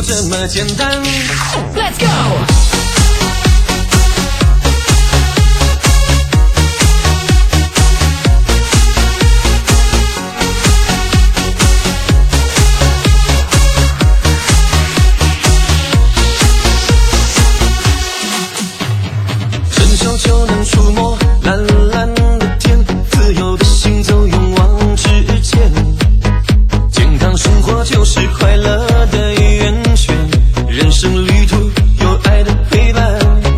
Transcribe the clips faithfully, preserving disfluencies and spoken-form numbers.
这么简单。 Let's go！ 就能触摸蓝蓝的天，自由的行走，勇往直前。健康生活就是快乐的源泉，人生旅途有爱的陪伴。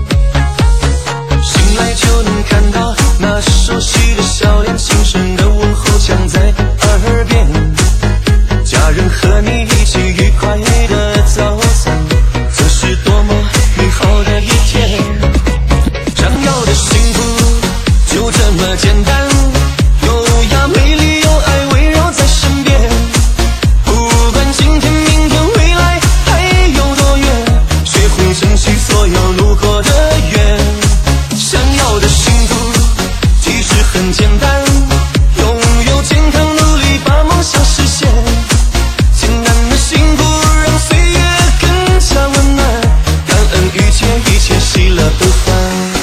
醒来就能看到那熟悉的笑脸，轻声的问候响在耳边。家人和你一起愉快的早餐，这是多么美好的一天。想要的幸福就这么简单，优雅美丽有爱围绕在身边。不管今天明天未来还有多远，学会珍惜所有路过的缘。想要的幸福其实很简单，拥有健康努力把梦想实现。简单的幸福让岁月更加温暖，感恩遇见一切喜乐不烦。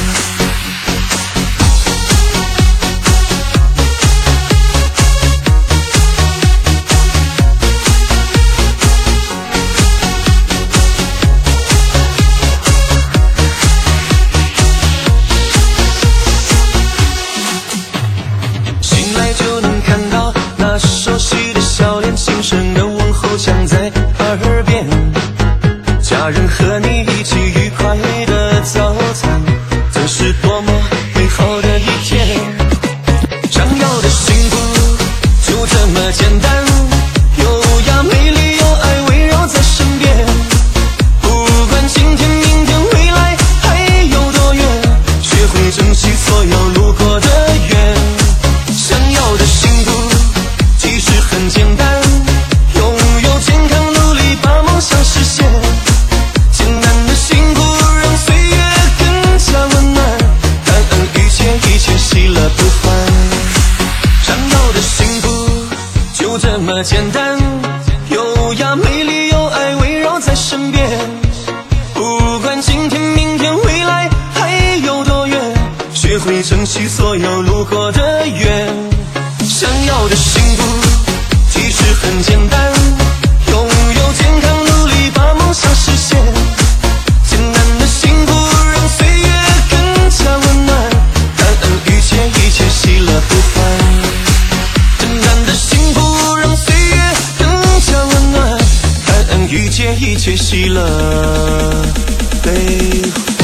熟悉的笑脸，轻声的问候响在耳边。家人和你一起愉快的早餐，这是多么美好的一天。想要的幸福就这么简单，优雅美丽有爱围绕在身边。不管今天明天未来还有多远，学会珍惜所有路过的缘。想要的幸福其实很简单，拥有健康努力把梦想实现。简单的幸福让岁月更加温暖，感恩遇见一切喜乐不烦。想要的幸福就这么简单，优雅美丽有爱围绕在身边。不管今天明天未来还有多远，学会珍惜所有路过的缘。想要的幸福其实很简单，拥有健康努力把梦想实现。简单的幸福让岁月更加温暖，感恩遇见一切喜乐不烦。简单的幸福让岁月更加温暖，感恩遇见一切喜乐悲欢。